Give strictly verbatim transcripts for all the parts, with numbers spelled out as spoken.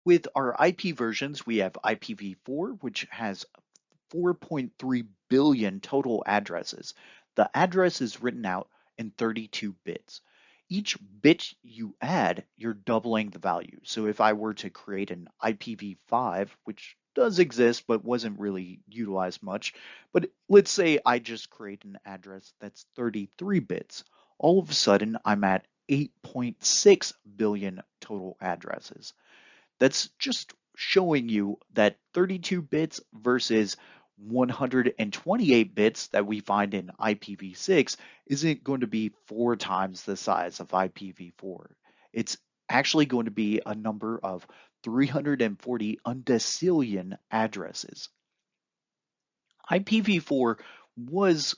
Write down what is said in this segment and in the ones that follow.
With our I P versions, we have I P v four, which has four point three billion total addresses. The address is written out in thirty-two bits. Each bit you add, you're doubling the value. So if I were to create an I P v five, which does exist but wasn't really utilized much, but let's say I just create an address that's thirty-three bits, all of a sudden I'm at eight point six billion total addresses. That's just showing you that thirty-two bits versus one hundred twenty-eight bits that we find in I P v six isn't going to be four times the size of I P v four. It's actually going to be a number of three hundred forty undecillion addresses. I P v four was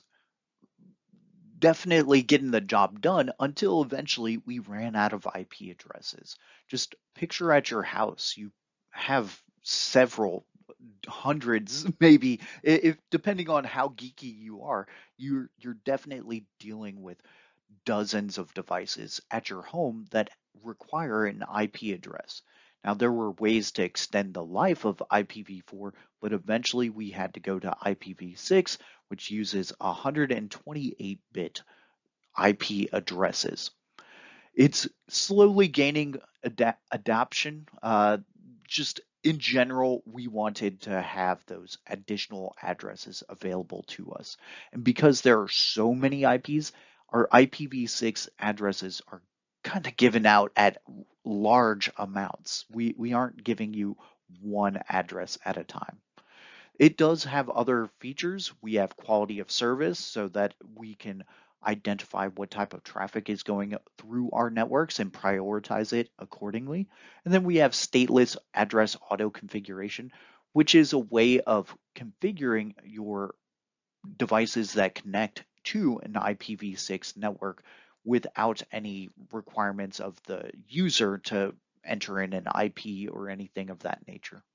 definitely getting the job done until eventually we ran out of I P addresses. Just picture at your house, you have several hundreds, maybe, if depending on how geeky you are, you're you're definitely dealing with dozens of devices at your home that require an I P address. Now, there were ways to extend the life of I P v four, but eventually we had to go to I P v six, which uses one hundred twenty-eight bit I P addresses. It's slowly gaining ad- adoption. Uh, just in general, we wanted to have those additional addresses available to us. And because there are so many I Ps, our I P v six addresses are kind of given out at large amounts. We, we aren't giving you one address at a time. It does have other features. We have quality of service so that we can identify what type of traffic is going through our networks and prioritize it accordingly. And then we have stateless address auto configuration, which is a way of configuring your devices that connect to an I P v six network without any requirements of the user to enter in an I P or anything of that nature.